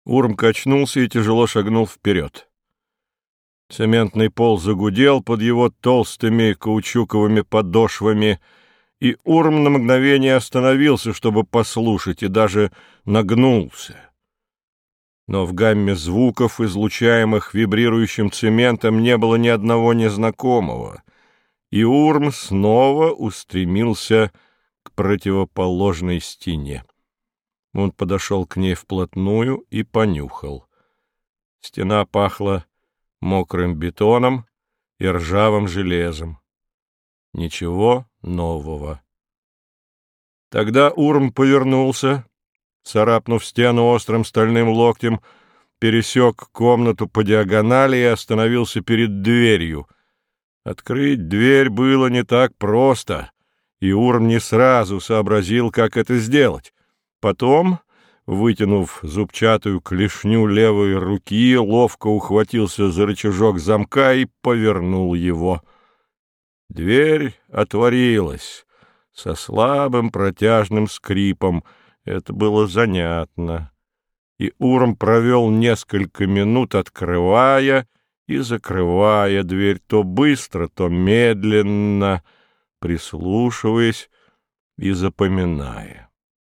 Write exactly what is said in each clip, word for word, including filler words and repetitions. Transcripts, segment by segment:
Урм качнулся и тяжело шагнул вперед. Цементный пол загудел под его толстыми каучуковыми подошвами, и Урм на мгновение остановился, чтобы послушать, и даже нагнулся. Но в гамме звуков, излучаемых вибрирующим цементом, не было ни одного незнакомого, и Урм снова устремился к противоположной стене. Он подошел к ней вплотную и понюхал. Стена пахла мокрым бетоном и ржавым железом. Ничего нового. Тогда Урм повернулся, царапнув стену острым стальным локтем, пересек комнату по диагонали и остановился перед дверью. Открыть дверь было не так просто, и Урм не сразу сообразил, как это сделать. Потом, вытянув зубчатую клешню левой руки, ловко ухватился за рычажок замка и повернул его. Дверь отворилась со слабым протяжным скрипом. Это было занятно. И Урм провел несколько минут, открывая и закрывая дверь, то быстро, то медленно, прислушиваясь и запоминая.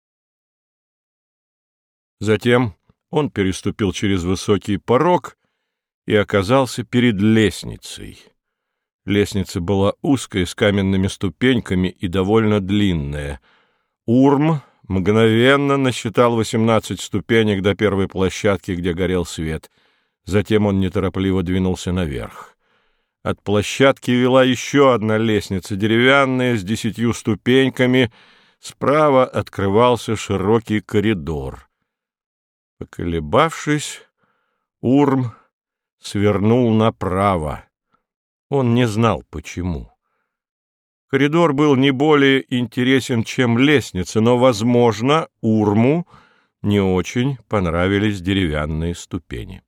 Затем он переступил через высокий порог и оказался перед лестницей. Лестница была узкая, с каменными ступеньками и довольно длинная. Урм мгновенно насчитал восемнадцать ступенек до первой площадки, где горел свет. Затем он неторопливо двинулся наверх. От площадки вела еще одна лестница, деревянная, с десятью ступеньками. Справа открывался широкий коридор. Поколебавшись, Урм свернул направо. Он не знал, почему. Коридор был не более интересен, чем лестница, но, возможно, Урму не очень понравились деревянные ступени.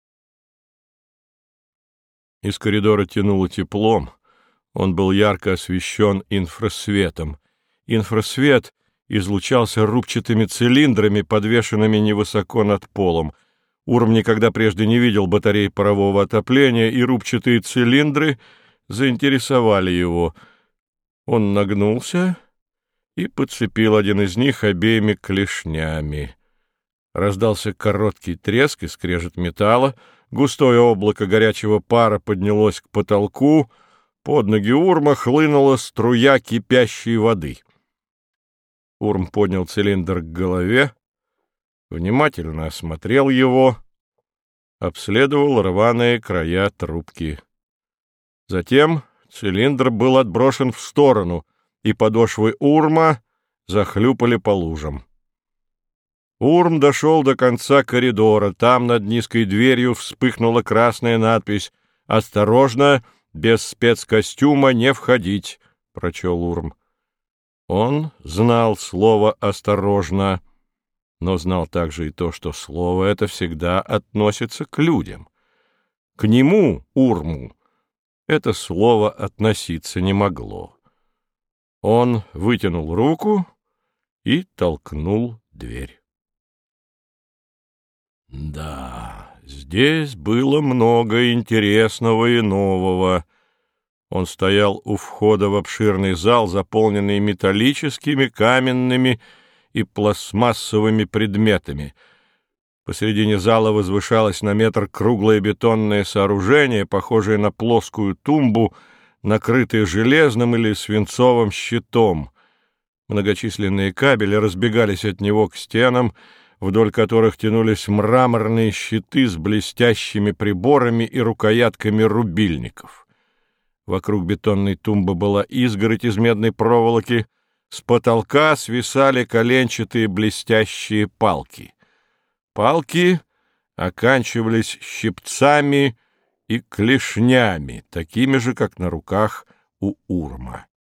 Из коридора тянуло теплом. Он был ярко освещен инфрасветом. Инфрасвет излучался рубчатыми цилиндрами, подвешенными невысоко над полом. Урм никогда прежде не видел батарей парового отопления, и рубчатые цилиндры заинтересовали его. Он нагнулся и подцепил один из них обеими клешнями. Раздался короткий треск и скрежет металла, густое облако горячего пара поднялось к потолку, под ноги Урма хлынула струя кипящей воды. Урм поднял цилиндр к голове, внимательно осмотрел его, обследовал рваные края трубки. Затем цилиндр был отброшен в сторону, и подошвы Урма захлюпали по лужам. Урм дошел до конца коридора. Там над низкой дверью вспыхнула красная надпись «Осторожно, без спецкостюма не входить», — прочел Урм. Он знал слово «осторожно», но знал также и то, что слово это всегда относится к людям. К нему, Урму, это слово относиться не могло. Он вытянул руку и толкнул дверь. Да, здесь было много интересного и нового. Он стоял у входа в обширный зал, заполненный металлическими, каменными и пластмассовыми предметами. Посредине зала возвышалось на метр круглое бетонное сооружение, похожее на плоскую тумбу, накрытое железным или свинцовым щитом. Многочисленные кабели разбегались от него к стенам, вдоль которых тянулись мраморные щиты с блестящими приборами и рукоятками рубильников. Вокруг бетонной тумбы была изгородь из медной проволоки, с потолка свисали коленчатые блестящие палки. Палки оканчивались щипцами и клешнями, такими же, как на руках у Урма.